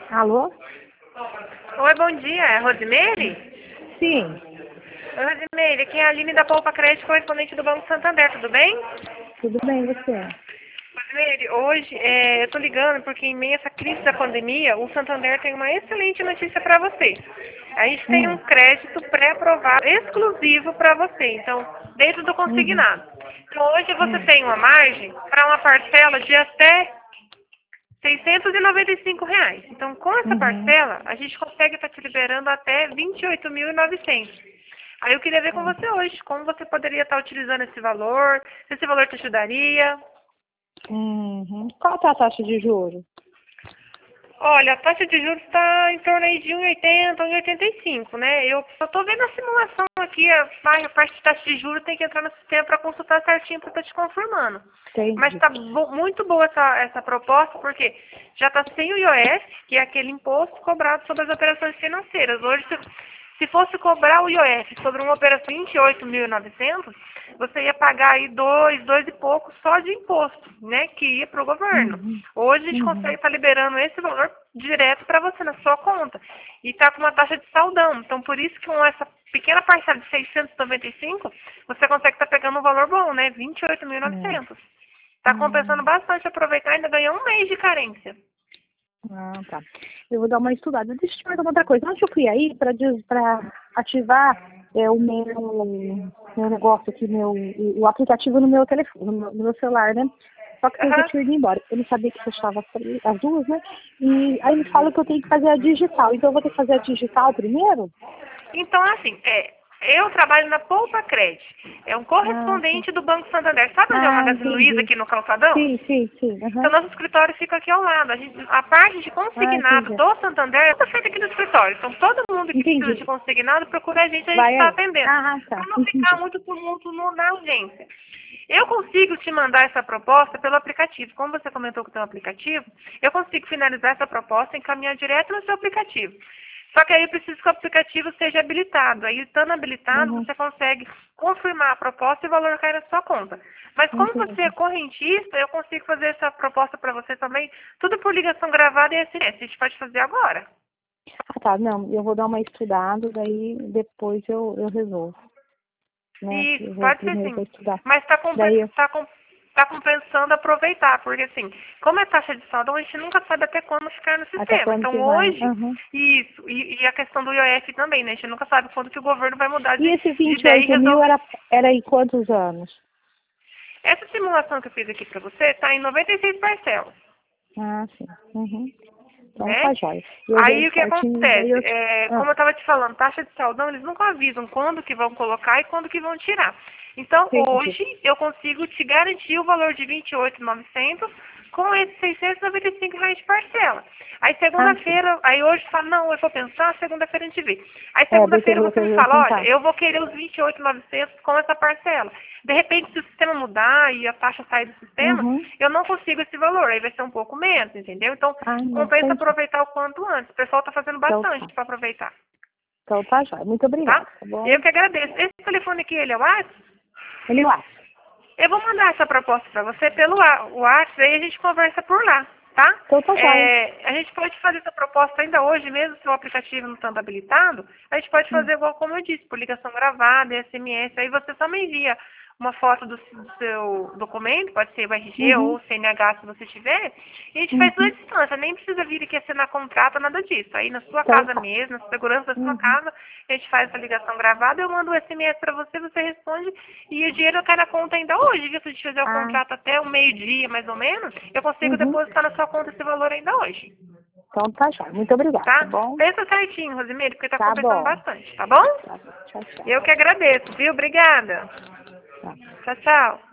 Alô? Oi, bom dia. É a Rosimeire? Sim, Oi, Rosimeire. Aqui é a Aline da Poupa Crédito, correspondente do Banco Santander. Tudo bem? tudo bem, você? Rosimeire, hoje eu tô ligando porque em meio a essa crise da pandemia, o Santander tem uma excelente notícia para você. A gente tem um Hum, crédito pré-aprovado exclusivo para você, então, dentro do uhum, consignado. Então, hoje você hum, tem uma margem para uma parcela de até R$ 695. Então, com essa uhum. parcela, a gente consegue estar te liberando até 28.900. Aí eu queria ver com você hoje, como você poderia estar utilizando esse valor, se esse valor te ajudaria. Uhum. Qual que é a taxa de juros? Olha, a taxa de juros está em torno aí de 1,80, 1,85, né? Eu só estou vendo a simulação aqui, a parte de taxa de juros tem que entrar no sistema para consultar certinho para estar te confirmando. Mas Entendi. está muito boa essa proposta, porque já está sem o IOF, que é aquele imposto cobrado sobre as operações financeiras. Hoje, se fosse cobrar o IOF sobre uma operação de 28.900, você ia pagar aí dois e pouco só de imposto, né, que ia para o governo. Uhum, Hoje a gente consegue uhum, estar liberando esse valor direto para você na sua conta. E está com uma taxa de saldão. Então, por isso que com essa pequena parcela de 695, você consegue estar pegando um valor bom, né, é. 28.900. Está compensando Hum, bastante aproveitar e ainda ganhar um mês de carência. tá. Eu vou dar uma estudada. Deixa eu te perguntar outra coisa. Onde eu fui aí para ativar o meu negócio aqui, o aplicativo no meu telefone, no meu celular, né? Só que eu já Aham. tinha ido embora. Eu não sabia que fechava as duas, né? E aí me fala que eu tenho que fazer a digital. Então eu vou ter que fazer a digital primeiro? Então, assim, eu trabalho na Poupa Cred. É um Ah, tá. correspondente do Banco Santander. Sabe onde é o Ah, Magazine Luiza entendi. aqui no Calçadão? Sim, sim, sim. Então, Aham. nosso escritório fica aqui ao lado. A parte de Ah, consignado entendi. do Santander é feita aqui no escritório. Então, todo mundo que precisa de Entendi. consignado procura a gente Vai está aí. atendendo. Ah, Para tá. não ficar Entendi. muito tumulto na urgência. Eu consigo te mandar essa proposta pelo aplicativo. Como você comentou que tem um aplicativo, eu consigo finalizar essa proposta e encaminhar direto no seu aplicativo. Só que aí eu preciso que o aplicativo seja habilitado. Aí, estando habilitado, Uhum. você consegue confirmar a proposta e o valor cai na sua conta. Mas como você é Entendi. correntista, eu consigo fazer essa proposta para você também, tudo por ligação gravada e SMS. A gente pode fazer agora. Ah, tá. Não, eu vou dar uma estudada, daí depois eu resolvo, né? Isso, Eu vou pode ser primeiro sim. vou estudar. Mas Daí eu... tá compensando aproveitar, porque assim, como é taxa de saldo, a gente nunca sabe até quando ficar no Até sistema. quando Então que vai? hoje, Aham. isso, e a questão do IOF também, né? A gente nunca sabe quando que o governo vai mudar E esse de vinte e ideia e oito mil resolver. era em quantos anos? Essa simulação que eu fiz aqui para você está em 96 parcelas, Ah, sim. Uhum. Então né? tá jóia. Eu Aí vejo o que certinho, daí acontece? eu te... Como Ah, eu estava te falando, taxa de saldão, eles nunca avisam quando que vão colocar e quando que vão tirar. Então, entendi. hoje, eu consigo te garantir o valor de 28.900 com esses R$ 695 de parcela. Aí, Ah, sim. segunda-feira, aí hoje fala, não, eu vou pensar, segunda-feira a gente vê. Aí, É, daí você segunda-feira falou que você eu me ia fala, olha, tentar. eu vou querer os 28.900 com essa parcela. De repente, se o sistema mudar e a taxa sair do sistema, Uhum. eu não consigo esse valor, aí vai ser um pouco menos, entendeu? Então, Ah, não, compensa entendi. aproveitar o quanto antes. O pessoal está fazendo Então tá. bastante para aproveitar, Então tá jóia. Muito obrigada, tá? tá bom? Eu que agradeço. Esse telefone aqui, ele é o WhatsApp? Ele lá. Eu vou mandar essa proposta para você pelo WhatsApp, aí a gente conversa por lá, tá? Então tá jóia. A gente pode fazer essa proposta ainda hoje, mesmo se o aplicativo não estando habilitado, a gente pode Hum. fazer igual como eu disse, por ligação gravada, SMS, aí você só me envia uma foto do seu documento, pode ser o RG ou Uhum. o CNH se você tiver, e a gente faz tudo à Uhum. distância, nem precisa vir aqui assinar contrato, nada disso. Aí na sua Então casa tá. mesmo, na segurança da sua Uhum. casa, a gente faz essa ligação gravada, eu mando o SMS para você, você responde, e o dinheiro cai na conta ainda hoje, viu? Se a gente fizer o Ah, contrato até o meio-dia, mais ou menos, eu consigo uhum. depositar na sua conta esse valor ainda hoje, Então tá jóia. Muito obrigada, tá tá? bom? Pensa certinho, Rosimeire, porque tá Tá compensando bom. bastante, tá bom? Tá bom. Tchau, tchau. Eu que agradeço, viu? Obrigada. Tchau. Tchau, tchau.